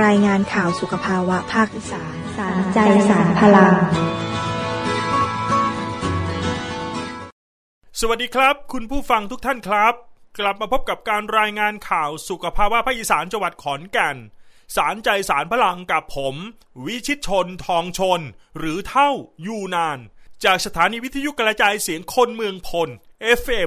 รายงานข่าวสุขภาวะภาคอีสานสารใจสารพลังสวัสดีครับคุณผู้ฟังทุกท่านครับกลับมาพบกับการรายงานข่าวสุขภาวะภาคอีสานจังหวัดขอนแก่นสารใจสารพลังกับผมวิชิตชนทองชนหรือเท่ายูนานจากสถานีวิทยุกระจายเสียงคนเมืองพล FM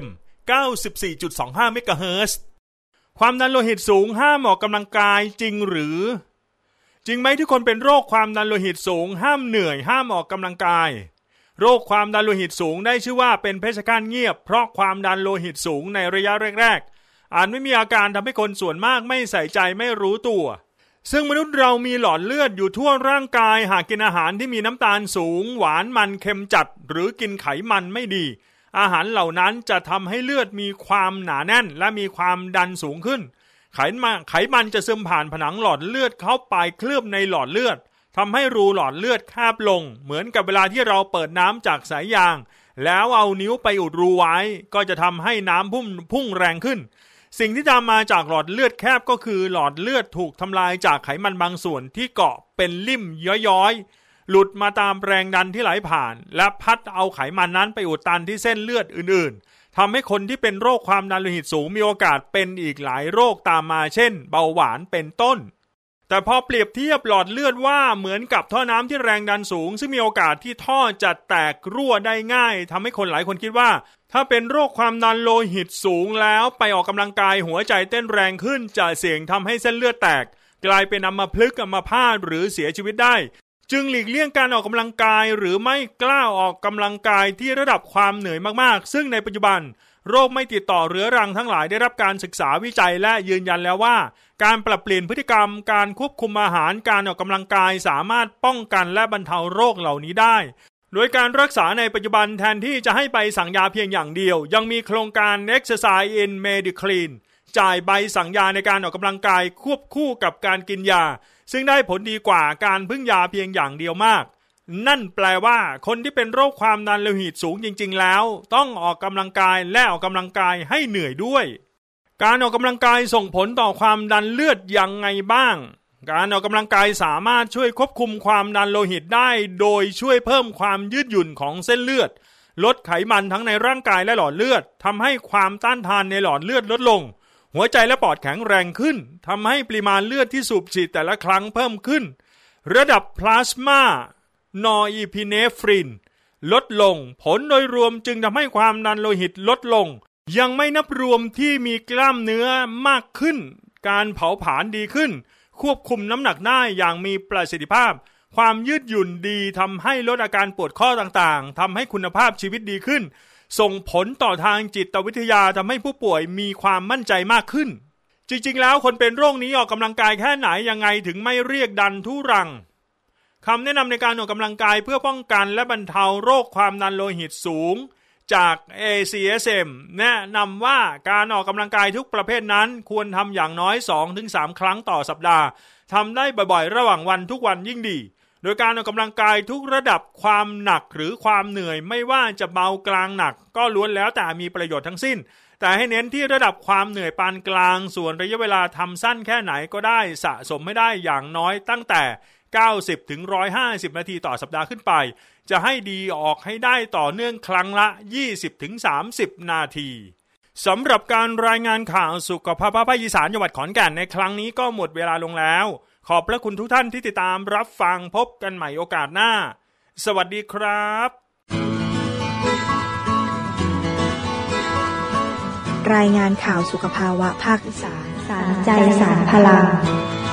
94.25 เมกะเฮิรตซ์ความดันโลหิตสูงห้ามออกกำลังกายจริงหรือจริงไหมที่คนเป็นโรคความดันโลหิตสูงห้ามเหนื่อยห้ามออกกำลังกายโรคความดันโลหิตสูงได้ชื่อว่าเป็นเพชฌฆาตเงียบเพราะความดันโลหิตสูงในระยะแรกๆอาจไม่มีอาการทำให้คนส่วนมากไม่ใส่ใจไม่รู้ตัวซึ่งมนุษย์เรามีหลอดเลือดอยู่ทั่วร่างกายหากกินอาหารที่มีน้ำตาลสูงหวานมันเค็มจัดหรือกินไขมันไม่ดีอาหารเหล่านั้นจะทำให้เลือดมีความหนาแน่นและมีความดันสูงขึ้นไขมันจะซึมผ่านผนังหลอดเลือดเข้าไปเคลือบในหลอดเลือดทำให้รูหลอดเลือดแคบลงเหมือนกับเวลาที่เราเปิดน้ำจากสายยางแล้วเอานิ้วไปอุดรูไว้ก็จะทำให้น้ำพุ่งแรงขึ้นสิ่งที่ตามมาจากหลอดเลือดแคบก็คือหลอดเลือดถูกทำลายจากไขมันบางส่วนที่เกาะเป็นลิ่มย้อยๆหลุดมาตามแรงดันที่ไหลผ่านและพัดเอาไขมันนั้นไปอุดตันที่เส้นเลือดอื่นๆทำให้คนที่เป็นโรคความดันโลหิตสูงมีโอกาสเป็นอีกหลายโรคตามมาเช่นเบาหวานเป็นต้นแต่พอเปรียบเทียบหลอดเลือดว่าเหมือนกับท่อน้ำที่แรงดันสูงซึ่งมีโอกาสที่ท่อจะแตกรั่วได้ง่ายทำให้คนหลายคนคิดว่าถ้าเป็นโรคความดันโลหิตสูงแล้วไปออกกำลังกายหัวใจเต้นแรงขึ้นจะเสี่ยงทำให้เส้นเลือดแตกกลายเป็นอัมพฤกษ์อัมพาตหรือเสียชีวิตได้จึงหลีกเลี่ยงการออกกำลังกายหรือไม่กล้าออกกำลังกายที่ระดับความเหนื่อยมากๆซึ่งในปัจจุบันโรคไม่ติดต่อเรื้อรังทั้งหลายได้รับการศึกษาวิจัยและยืนยันแล้วว่าการปรับเปลี่ยนพฤติกรรมการควบคุมอาหารการออกกำลังกายสามารถป้องกันและบรรเทาโรคเหล่านี้ได้โดยการรักษาในปัจจุบันแทนที่จะให้ไปสั่งยาเพียงอย่างเดียวยังมีโครงการ Exercise in Medicine จ่ายใบสั่งยาในการออกกำลังกายควบคู่กับการกินยาซึ่งได้ผลดีกว่าการพึ่งยาเพียงอย่างเดียวมากนั่นแปลว่าคนที่เป็นโรคความดันโลหิตสูงจริงๆแล้วต้องออกกำลังกายและออกกำลังกายให้เหนื่อยด้วยการออกกำลังกายส่งผลต่อความดันเลือดยังไงบ้างการออกกำลังกายสามารถช่วยควบคุมความดันโลหิตได้โดยช่วยเพิ่มความยืดหยุ่นของเส้นเลือดลดไขมันทั้งในร่างกายและหลอดเลือดทำให้ความต้านทานในหลอดเลือดลดลงหัวใจและปอดแข็งแรงขึ้นทำให้ปริมาณเลือดที่สูบฉีดแต่ละครั้งเพิ่มขึ้นระดับพลาสมานอร์อีพิเนฟรินลดลงผลโดยรวมจึงทำให้ความดันโลหิตลดลงยังไม่นับรวมที่มีกล้ามเนื้อมากขึ้นการเผาผลาญดีขึ้นควบคุมน้ำหนักได้อย่างมีประสิทธิภาพความยืดหยุ่นดีทำให้ลดอาการปวดข้อต่างๆทำให้คุณภาพชีวิตดีขึ้นส่งผลต่อทางจิตวิทยาทำให้ผู้ป่วยมีความมั่นใจมากขึ้นจริงๆแล้วคนเป็นโรคนี้ออกกำลังกายแค่ไหนยังไงถึงไม่เรียกดันทุรังคำแนะนำในการออกกำลังกายเพื่อป้องกันและบรรเทาโรคความดันโลหิตสูงจาก ACSM แนะนำว่าการออกกำลังกายทุกประเภทนั้นควรทำอย่างน้อย 2-3 ครั้งต่อสัปดาห์ทำได้บ่อยๆระหว่างวันทุกวันยิ่งดีโดยการออกกำลังกายทุกระดับความหนักหรือความเหนื่อยไม่ว่าจะเบากลางหนักก็ล้วนแล้วแต่มีประโยชน์ทั้งสิ้นแต่ให้เน้นที่ระดับความเหนื่อยปานกลางส่วนระยะเวลาทำสั้นแค่ไหนก็ได้สะสมไม่ได้อย่างน้อยตั้งแต่90-150 นาทีต่อสัปดาห์ขึ้นไปจะให้ดีออกให้ได้ต่อเนื่องครั้งละ 20-30 นาทีสำหรับการรายงานข่าวสุขภาพภาคอีสานจังหวัดขอนแก่นในครั้งนี้ก็หมดเวลาลงแล้วขอบพระคุณทุกท่านที่ติดตามรับฟังพบกันใหม่โอกาสหน้าสวัสดีครับรายงานข่าวสุขภาวะภาคอีสานสารใจสารพลัง